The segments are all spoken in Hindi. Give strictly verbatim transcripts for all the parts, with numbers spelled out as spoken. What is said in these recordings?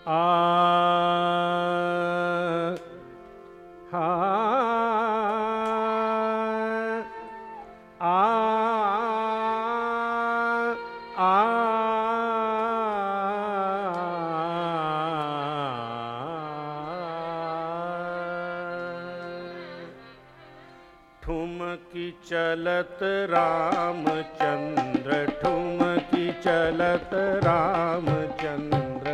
आ हा आ आ ठुमकी चलत रामचंद्र, ठुमकी चलत रामचंद्र,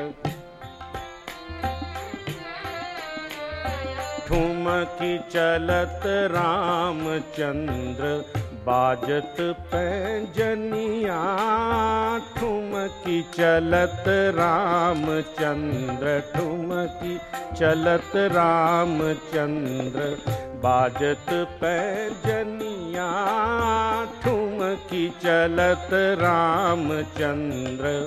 ठुमकी चलत रामचंद्र, बाजत पैंजनिया। ठुमकी चलत रामचंद्र, ठुमकी चलत रामचंद्र, बाजत पैंजनिया। ठुमकी चलत रामचंद्र,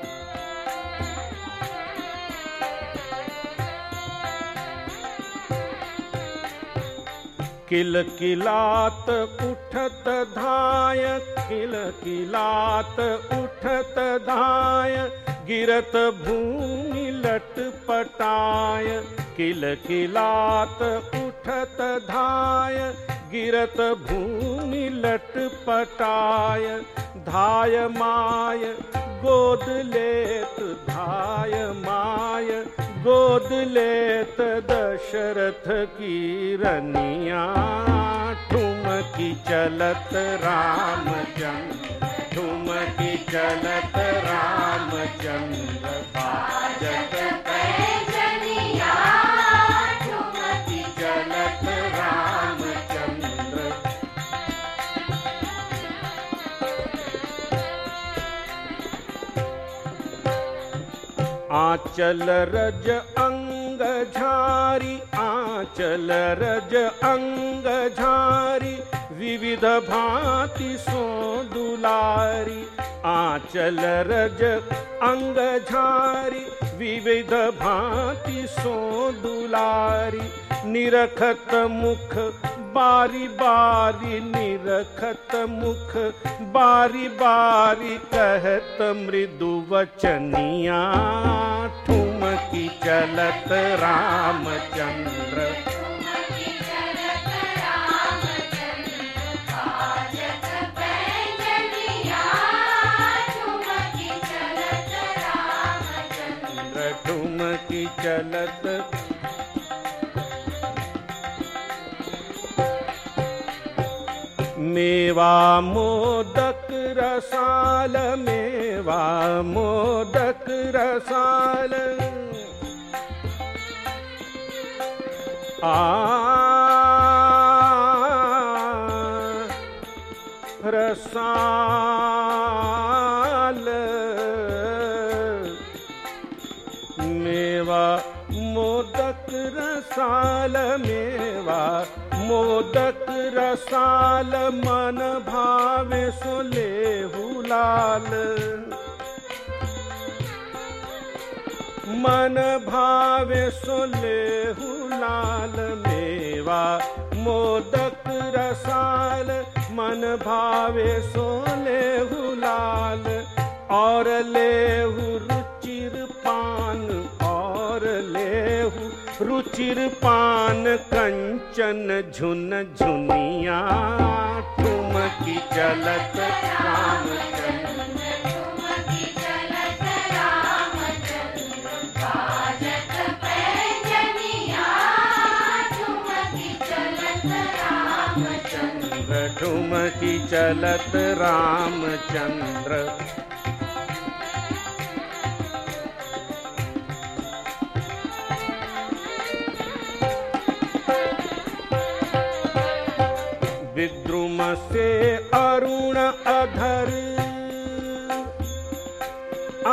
किलकिलात उठत धाय, किलकिलात उठत धाय, गिरत भूमि लटपटाय। किलकिलात उठत धाय, गिरत भूमि लटपटाय। धाय माय गोद लेत, धाय माय गोद लेत दशरथ की रनिया। ठुमकी चलत रामचंद्र, ठुमकी चलत रामचंद्र, बाजत पैंजनिया। ठुमकी चलत रामचंद्र, आंचल रज अंग झारी, आंचल रज अंग झारी, विविध भांति सो दुलारी। आंचल रज अंग झारी, विविध भांति सो दुलारी। निरखत मुख बारी बारी, निरखत मुख बारी बारी, कहत मृदु वचनिया। ठुमकी चलत रामचंद्र, ठुमकी चलत रामचंद्र, बाजत पैंजनिया। ठुमकी चलत रामचंद्र, ठुमकी चलत मेवा मोदक रसाल, मेवा मोदक रसाल। आ रसाल, मेवा मोदक रसाल, मेवा मोदक रसाल। मन भावे सो लेहु लाल, मन भावे सो लेहु लाल। मेवा मोदक रसाल, मन भावे सो लेहु लाल। और लेहु रुचिर पान, और लेहु रुचिर पान, कंचन झुन झुनिया। ठुमकी चलत रामचंद्र, ठुमकी चलत रामचंद्र, बाजत पैंजनिया। ठुमकी चलत रामचंद्र, ठुमकी चलत रामचंद्र। विद्रुम से अरुण अधर, आ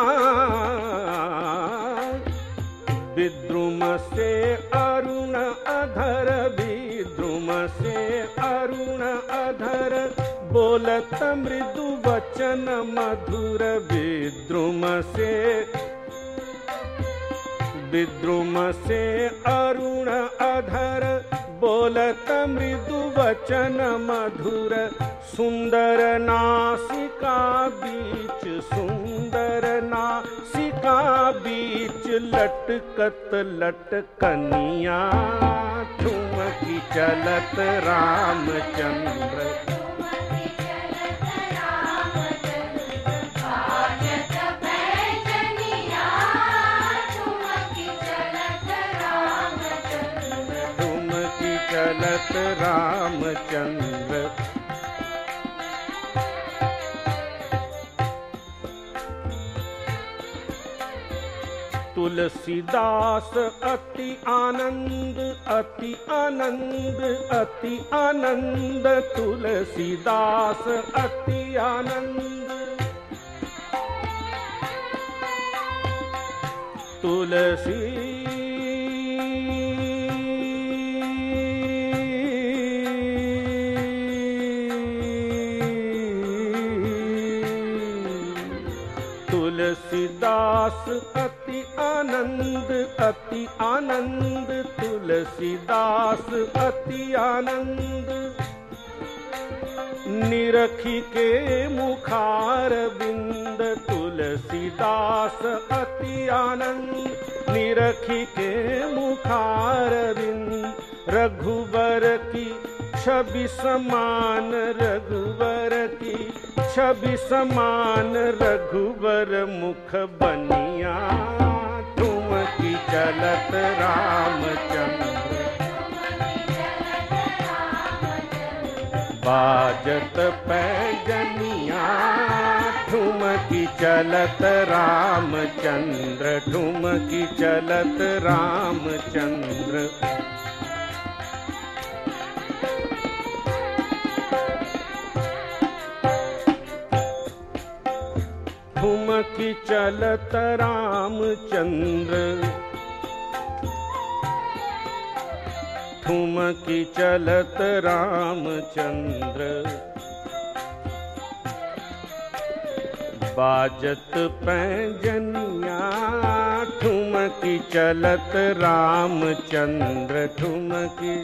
विद्रुम से अरुण अधर, विद्रुम से अरुण अधर। बोलत मृदु वचन मधुर, विद्रुम से विद्रुम से अरुण अधर। बोलत मृदु वचन मधुर, सुंदर नासिका बीच, सुंदर नासिका बीच, लटकत लटकनिया, ठुमकी चलत रामचंद्र। चलत रामचंद्र। तुलसीदास अति आनंद, अति आनंद, अति आनंद, तुलसीदास अति आनंद। तुलसी तुलसीदास अति आनंद, अति आनंद, तुलसीदास अति आनंद। निरखी के मुखार बिंद, तुलसीदास अति आनंद, निरखी के मुखार बिंद। रघुवर की छवि समान, रघुवर की छवि समान, रघुवर मुख बनिया, ठुमकी चलत रामचंद्र। बाजत पैजनिया, ठुमकी चलत रामचंद्र, ठुमकी चलत रामचंद्र। ठुमकी चलत रामचंद्र, ठुमकी चलत रामचंद्र। बाजत पैजनिया, ठुमकी चलत रामचंद्र, ठुमकी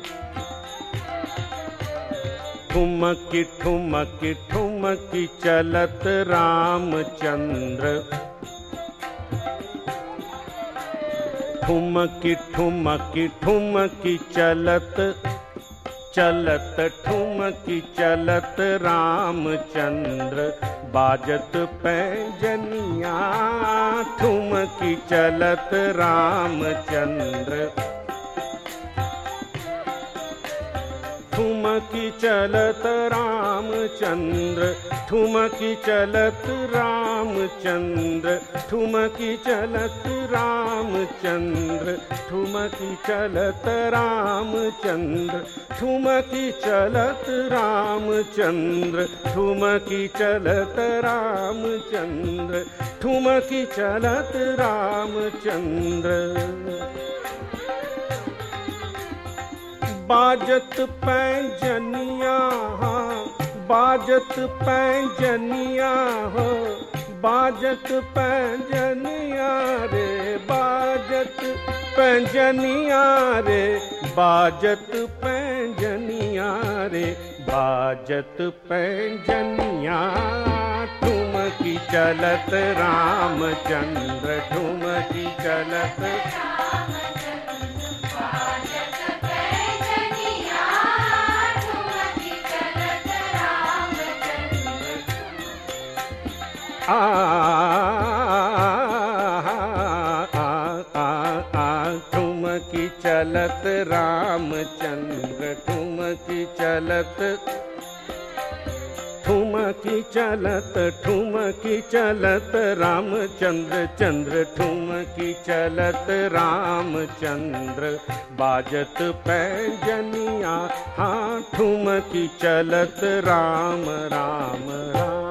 ठुमकी ठुमकी ठुमकी चलत रामचंद्र। ठुमकी ठुमकी ठुमकी चलत चलत, ठुमकी चलत रामचंद्र। बाजत पैजनिया, ठुमकी चलत रामचंद्र। ठुमकी चलत रामचंद्र, ठुमकी चलत रामचंद्र, ठुमकी चलत रामचंद्र, ठुमकी चलत रामचंद्र, ठुमकी चलत रामचंद्र, ठुमकी चलत रामचंद्र, ठुमकी चलत रामचंद्र। बाजत पैजनिया, बाजत पैजनिया हो, बाजत पैजनिया रे, बाजत पैजनिया रे, बाजत पैजनिया रे, बाजत पैजनिया। ठुमकी चलत रामचंद्र, ठुमकी चलत आ ठुमकी चलत रामचंद्र, ठुमकी चलत ठुमकी चलत, ठुमकी चलत रामचंद्र, चंद्र ठुमकी चलत रामचंद्र। बाजत पैजनिया, हाँ ठुमकी चलत राम राम राम।